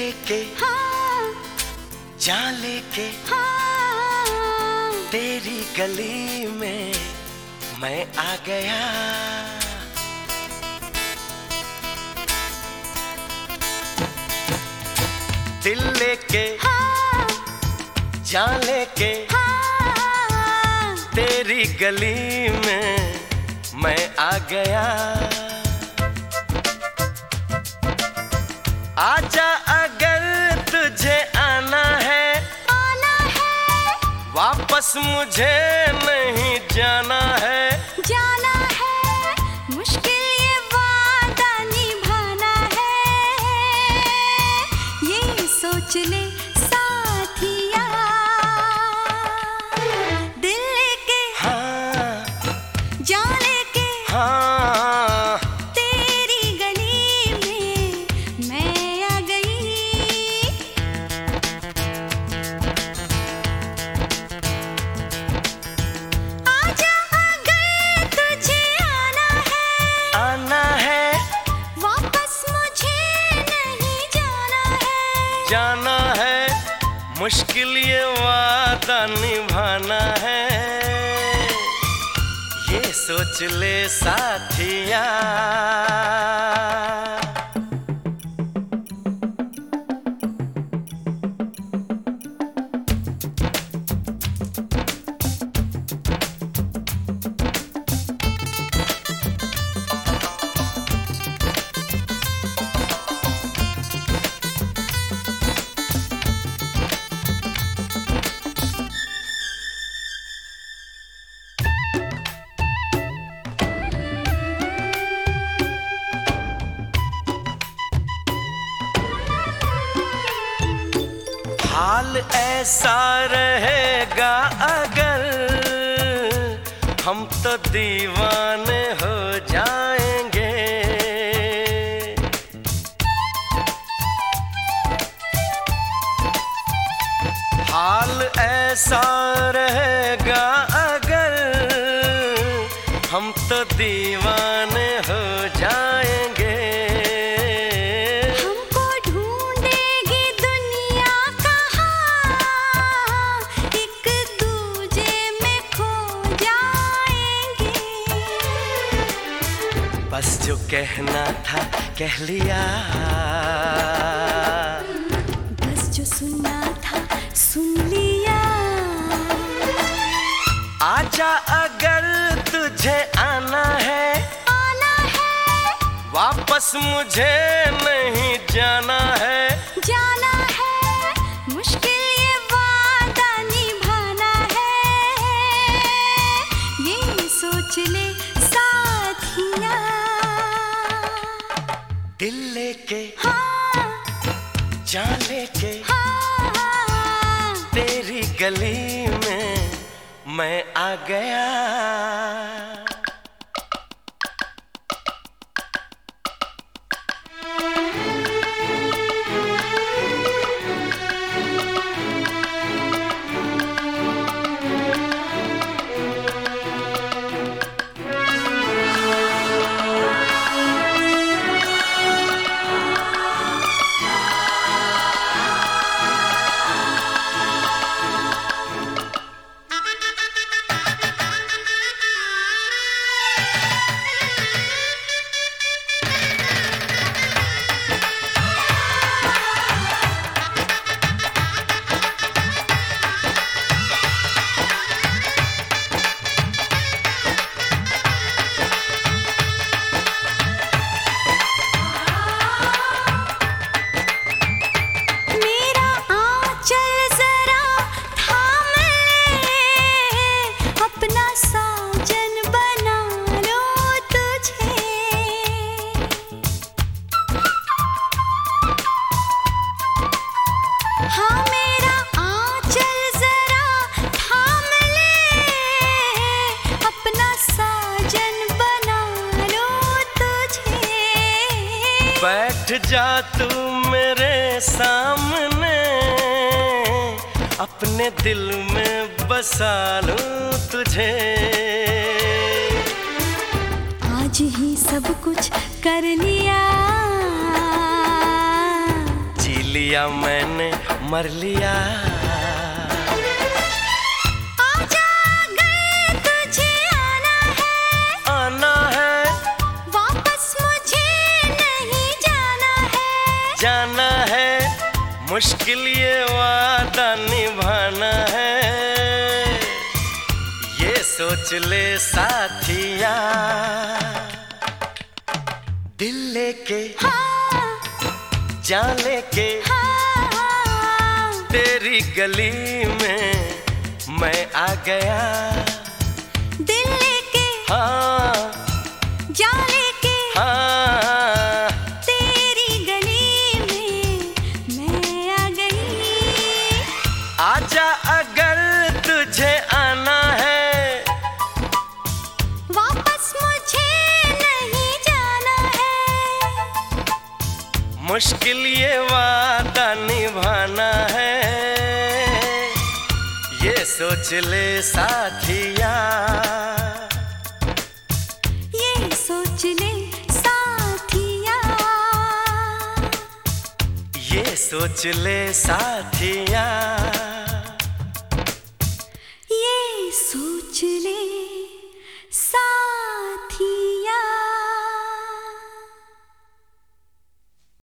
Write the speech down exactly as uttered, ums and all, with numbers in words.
लेके हाँ, जान लेके हाँ, तेरी गली में मैं आ गया। दिल लेके हाँ, जान लेके हाँ, तेरी गली में मैं आ गया। आजा अगर तुझे आना है, आना है, वापस मुझे नहीं जाना है। जाना है, मुश्किल ये वादा निभाना है, ये सोच ले साथिया। दिल लेके हाँ जान लेके हाँ तेरी गली में मैं आ गई। आजा अगर तुझे आना है, आना है, वापस मुझे नहीं जाना है। जाना है, मुश्किल ये वादा निभाना है, ये सोच ले साथिया। हाल ऐसा रहेगा अगर हम तो दीवाने हो जाएंगे। हाल ऐसा रहेगा अगर हम तो दीवाने हो जाएंगे। हमको ढूंढेगी दुनिया कहाँ, एक दूजे में खो जाएंगे। बस जो कहना था कह लिया, बस जो सुनना था सुन लिया। आजा अगर तुझे आना है, आना है, वापस मुझे नहीं जाना है। जाना है, मुश्किल ये वादा निभाना है, ये सोच ले साथिया। दिल लेके हाँ, जान लेके हाँ, तेरी गली में मैं आ गया। मेरा आंचल जरा थाम ले, अपना साजन बना लो तुझे। हाँ, मेरा आंचल जरा थाम ले, अपना साजन बना लो तुझे। बैठ जा तू मेरे सामने, अपने दिल में बसा लूं तुझे। आज ही सब कुछ कर लिया, जी लिया मैंने मर लिया। आजा अगर तुझे आना है, आना है, वापस मुझे नहीं जाना है। जाना है, मुश्किल ये वादा निभाना है। ये सोच ले साथिया, दिल लेके हाँ, जान लेके हाँ, हाँ, तेरी गली में मैं आ गया। दिल लेके हाँ जान लेके हाँ, तेरी गली में मैं आ गई। आजा अगर तुझे आना है, वापस मुझे नहीं जाना है। मुश्किल ये वादा निभाना है। ये सोच ले साथिया, ये सोच ले साथिया, ये सोच ले साथिया, ये सोच ले साथिया।